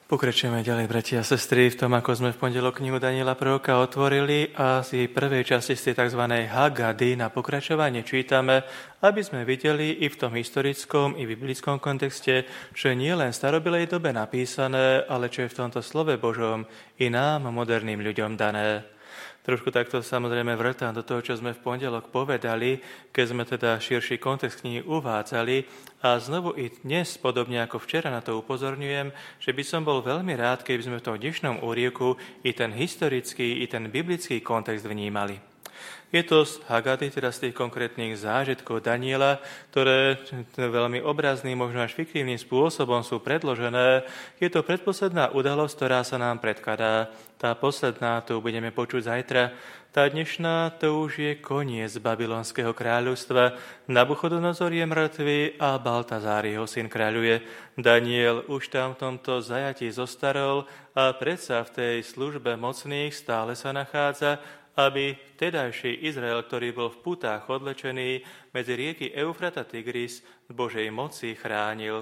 Pokračujeme ďalej, bratia a sestry, v tom, ako sme v pondelok knihu Daniela proroka otvorili a z jej prvej časti z tej tzv. Hagady na pokračovanie čítame, aby sme videli i v tom historickom, i v biblickom kontexte, čo je nie len v starobilej dobe napísané, ale čo je v tomto slove Božom i nám, moderným ľuďom, dané. Trošku takto samozrejme vrtám do toho, čo sme v pondelok povedali, keď sme teda širší kontext knihy uvádzali a znovu i dnes, podobne ako včera na to upozorňujem, že by som bol veľmi rád, keby sme v tom dnešnom úrivku i ten historický, i ten biblický kontext vnímali. Je to z Hagady, teda z tých konkrétnych zážitkov Daniela, ktoré veľmi obrazným, možno až fiktívnym spôsobom sú predložené. Je to predposledná udalosť, ktorá sa nám predkladá. Tá posledná, tu budeme počuť zajtra. Tá dnešná, to už je koniec babylonského kráľovstva. Nabuchodonozor je mŕtvy a Baltazár, jeho syn, kráľuje. Daniel už tam v tomto zajatí zostarol a predsa v tej službe mocných stále sa nachádza, aby vtedajší Izrael, ktorý bol v putách odlečený medzi rieky Eufrat a Tigris, z Božej moci chránil.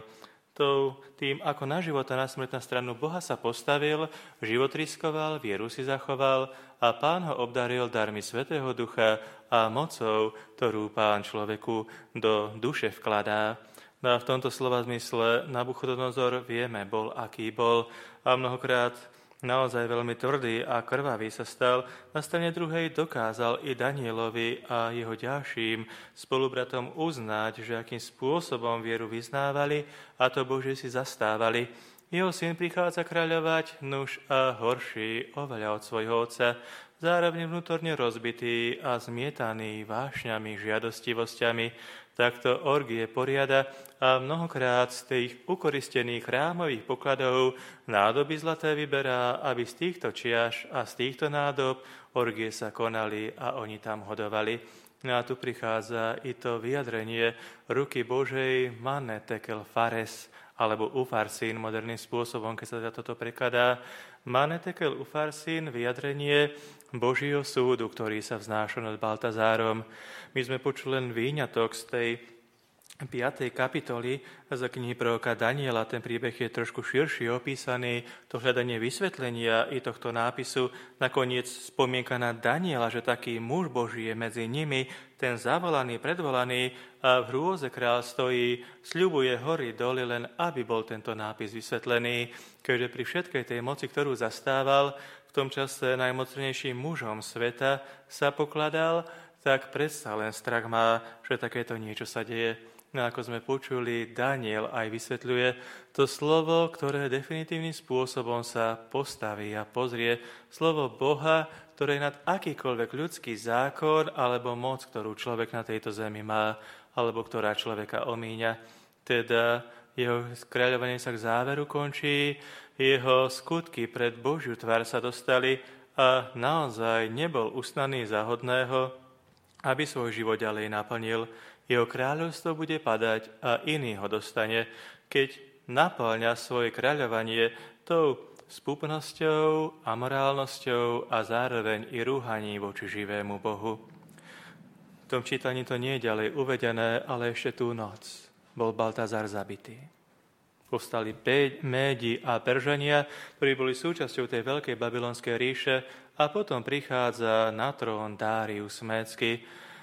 Tým, ako na život a na smrť na stranu Boha sa postavil, život riskoval, vieru si zachoval a Pán ho obdaril darmi Svätého Ducha a mocou, ktorú Pán človeku do duše vkladá. No a v tomto slova zmysle Nabuchodonozor vieme, bol aký bol a mnohokrát naozaj veľmi tvrdý a krvavý sa stal. Na strane druhej dokázal i Danielovi a jeho ďalším spolubratom uznať, že akým spôsobom vieru vyznávali a to Božie si zastávali. Jeho syn prichádza kráľovať, nuž a horší oveľa od svojho otca, zároveň vnútorne rozbitý a zmietaný vášňami, žiadostivosťami. Takto orgie poriada a mnohokrát z tých ukoristených chrámových pokladov nádoby zlaté vyberá, aby z týchto čiaš a z týchto nádob orgie sa konali a oni tam hodovali. No a tu prichádza i to vyjadrenie ruky Božej Mane Tekel Fares, alebo Ufarsín moderným spôsobom, keď sa toto prekladá. Mane Tekel Ufarsín, vyjadrenie Božieho súdu, ktorý sa vznáša nad Baltazárom. My sme počuli len výňatok z tej 5. kapitoly z knihy proroka Daniela. Ten príbeh je trošku širšie opísaný, to hľadanie vysvetlenia i tohto nápisu. Nakoniec spomienka na Daniela, že taký muž Boží je medzi nimi, ten zavolaný, predvolaný a v hrôze kráľ stojí, sľubuje hory doly, len aby bol tento nápis vysvetlený, keďže pri všetkej tej moci, ktorú zastával, v tom čase najmocnejším mužom sveta sa pokladal, tak predsa len strach má, že takéto niečo sa deje. No ako sme počuli, Daniel aj vysvetľuje to slovo, ktoré definitívnym spôsobom sa postaví a pozrie. Slovo Boha, ktoré je nad akýkoľvek ľudský zákon alebo moc, ktorú človek na tejto zemi má, alebo ktorá človeka omíňa. Teda jeho kráľovanie sa k záveru končí, jeho skutky pred Božiu tvár sa dostali a naozaj nebol uznaný za hodného, aby svoj život ďalej naplnil. Jeho kráľovstvo bude padať a iný ho dostane, keď naplňa svoje kráľovanie tou spúpnosťou, amorálnosťou a zároveň i rúhaním voči živému Bohu. V tom čítaní to nie je ďalej uvedené, ale ešte tú noc bol Baltazar zabitý. Povstali Médi a Peržania, ktorí boli súčasťou tej veľkej babylonskej ríše a potom prichádza na trón Dárius Médsky,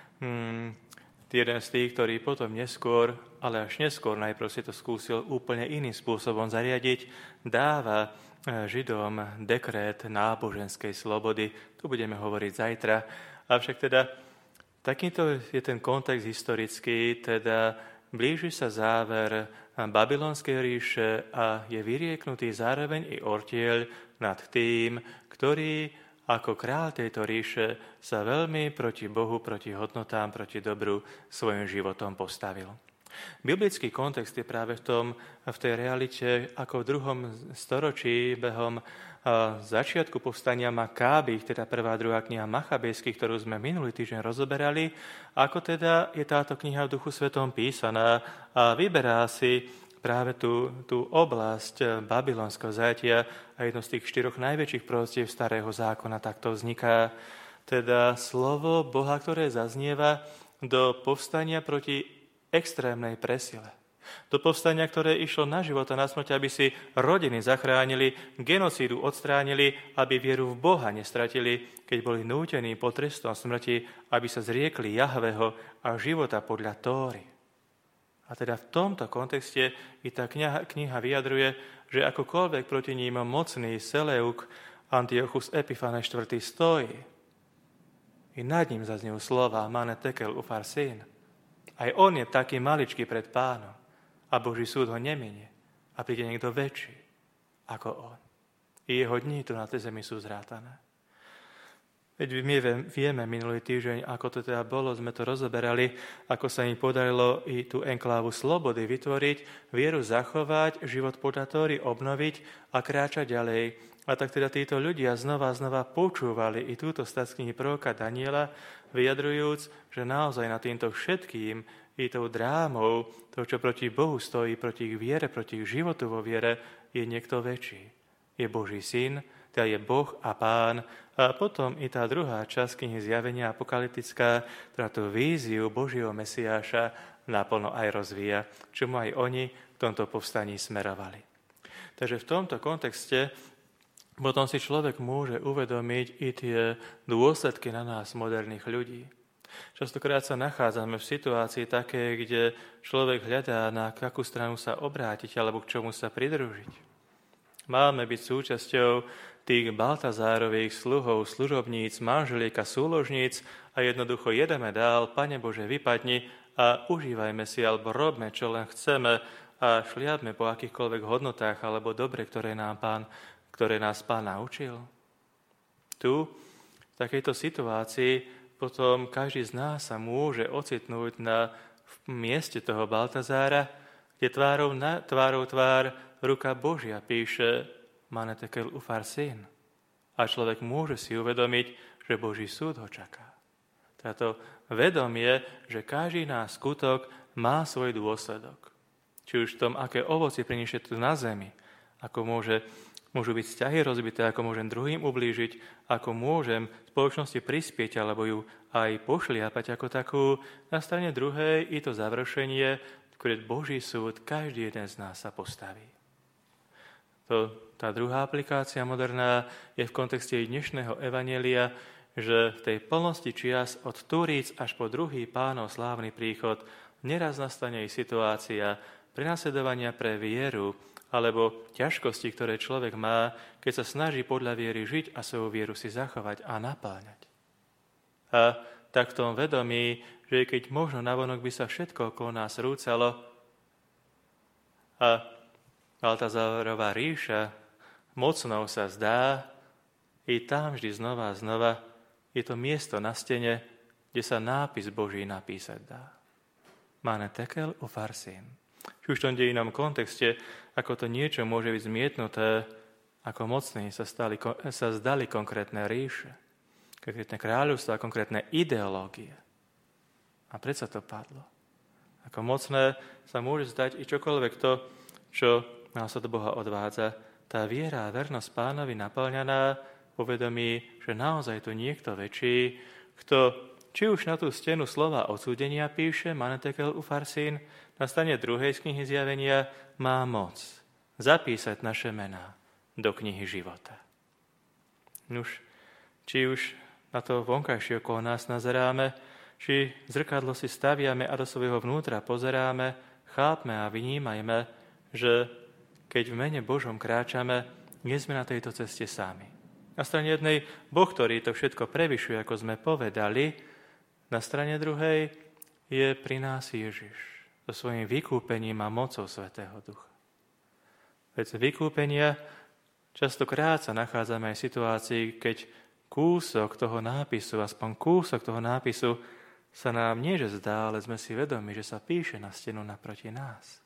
jeden z tých, ktorý potom neskôr, ale až neskôr najprv si to skúsil úplne iným spôsobom zariadiť, dáva Židom dekrét náboženskej slobody. Tu budeme hovoriť zajtra. Avšak teda takýto je ten kontext historický, teda blíži sa záver babylonskej ríše a je vyrieknutý zároveň i ortieľ nad tým, ktorý ako kráľ tejto ríše sa veľmi proti Bohu, proti hodnotám, proti dobru svojim životom postavil. Biblický kontext je práve v tej realite, ako v 2. storočí behom začiatku povstania Makábych, teda 1. a 2. kniha Machabejských, ktorú sme minulý týždeň rozoberali, ako teda je táto kniha v Duchu Svetom písaná a vyberá si práve tú oblasť babylonského zajatia a jedno z tých 4 najväčších proroctiev Starého zákona takto vzniká. Teda slovo Boha, ktoré zaznieva do povstania proti extrémnej presile. To povstania, ktoré išlo na život a na smrť, aby si rodiny zachránili, genocídu odstránili, aby vieru v Boha nestratili, keď boli nútení pod trestom smrti, aby sa zriekli Jahveho a života podľa Tóry. A teda v tomto kontexte i tá kniha vyjadruje, že akokoľvek proti ním mocný Seleuk Antiochus Epiphanes IV. Stojí, i nad ním zaznejú slova Mane tekel ufarsin. Aj on je taký maličký pred Pánom a Boží súd ho neminie a príde niekto väčší ako on. I jeho dní tu na tej zemi sú zrátané. Veď my vieme minulý týždeň, ako to teda bolo, sme to rozoberali, ako sa im podarilo i tú enklávu slobody vytvoriť, vieru zachovať, život podľa Tóry obnoviť a kráčať ďalej. A tak teda títo ľudia znova počúvali i túto stasť knihy proroka Daniela, vyjadrujúc, že naozaj nad týmto všetkým i tou drámou, to, čo proti Bohu stojí, proti ich viere, proti ich životu vo viere, je niekto väčší. Je Boží syn, teda je Boh a Pán. A potom i tá druhá časť knihy Zjavenia apokalyptická, ktorá tú víziu Božieho Mesiáša naplno aj rozvíja, čomu aj oni v tomto povstaní smerovali. Takže v tomto kontexte potom si človek môže uvedomiť i tie dôsledky na nás, moderných ľudí. Častokrát sa nachádzame v situácii také, kde človek hľadá, na akú stranu sa obrátiť alebo k čomu sa pridružiť. Máme byť súčasťou tých Baltazárových sluhov, služobníc, manželiek a súložníc a jednoducho jedeme dál, Pane Bože, vypadni a užívajme si alebo robme, čo len chceme a šliadme po akýchkoľvek hodnotách alebo dobre, ktoré nás Pán naučil. Tu, v takejto situácii, potom každý z nás sa môže ocitnúť na mieste toho Baltazára, kde tvárou tvár ruka Božia píše Mane tekel ufarsin. A človek môže si uvedomiť, že Boží súd ho čaká. Táto vedomie, že každý náš skutok má svoj dôsledok. Či už v tom, aké ovocie priniesie tu na zemi, ako môžu byť vzťahy rozbité, ako môžem druhým ublížiť, ako môžem spoločnosti prispieť alebo ju aj pošliapať ako takú. Na strane druhej i to završenie, keď Boží súd každý jeden z nás sa postaví. Tá druhá aplikácia moderná je v kontexte dnešného evanjelia, že v tej plnosti čias od Turíc až po druhý Pánov slávny príchod neraz nastane i situácia prenasledovania pre vieru alebo ťažkosti, ktoré človek má, keď sa snaží podľa viery žiť a svoju vieru si zachovať a napáľať. A tak v tom vedomí, že keď možno navonok by sa všetko okolo nás rúcalo a Baltazárová ríša mocnou sa zdá, i tam vždy znova a znova je to miesto na stene, kde sa nápis Boží napísať dá. Mane tekel ufarsin. Či už v tom dejinom kontexte, ako to niečo môže byť zmietnuté, ako mocní sa zdali konkrétne ríše, konkrétne kráľovstva, konkrétne ideológie. A predsa to padlo. Ako mocné sa môže zdať i čokoľvek to, čo nás od Boha odvádza. Tá viera a vernosť Pánovi naplňaná povedomí, že naozaj tu niekto väčší, kto či už na tú stenu slova odsúdenia píše Mane tekel ufarsin, na strane druhej z knihy Zjavenia má moc zapísať naše mená do knihy života. Nuž, či už na to vonkajšie okolo nás nazeráme, či zrkadlo si staviame a do svojho vnútra pozeráme, chápme a vnímajme, že keď v mene Božom kráčame, nie sme na tejto ceste sami. Na strane jednej Boh, ktorý to všetko prevyšuje, ako sme povedali, na strane druhej je pri nás Ježiš so svojím vykúpením a mocou Svätého Ducha. Veď vykúpenia častokrát sa nachádzame aj v situácii, keď kúsok toho nápisu, aspoň kúsok toho nápisu sa nám nie že zdá, ale sme si vedomi, že sa píše na stenu naproti nás.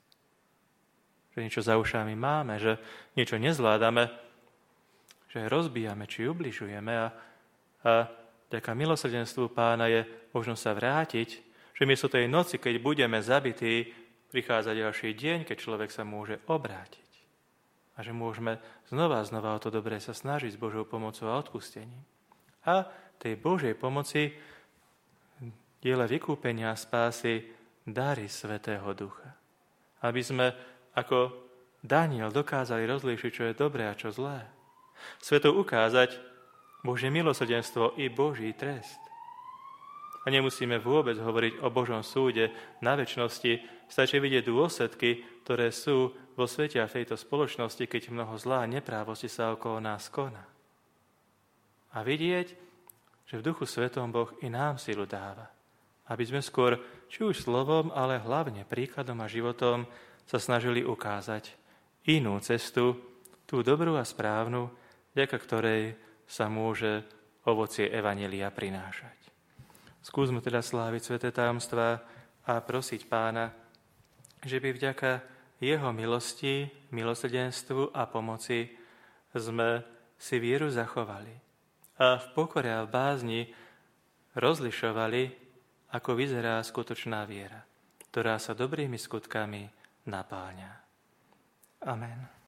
Že niečo za ušami máme, že niečo nezvládame, že rozbijame či ubližujeme a taká milosrdenstvu Pána je možno sa vrátiť, že miesto tej noci, keď budeme zabití, prichádza ďalší deň, keď človek sa môže obrátiť. A že môžeme znova o to dobré sa snažiť s Božou pomocou a odpustením. A tej Božej pomoci diele vykúpenia a spásy dary Svätého Ducha. Aby sme ako Daniel dokázali rozlíšiť, čo je dobré a čo zlé. Svetu ukázať Božie milosrdenstvo i Boží trest. A nemusíme vôbec hovoriť o Božom súde na večnosti, stačí vidieť dôsledky, ktoré sú vo svete a v tejto spoločnosti, keď mnoho zlá a neprávosti sa okolo nás koná. A vidieť, že v Duchu Svetom Boh i nám silu dáva, aby sme skôr, či už slovom, ale hlavne príkladom a životom sa snažili ukázať inú cestu, tú dobrú a správnu, vďaka ktorej sa môže ovocie evanjelia prinášať. Skúsme teda sláviť sväté tajomstvá a prosiť Pána, že by vďaka jeho milosti, milosrdenstvu a pomoci sme si vieru zachovali a v pokore a v bázni rozlišovali, ako vyzerá skutočná viera, ktorá sa dobrými skutkami napáľa. Amen.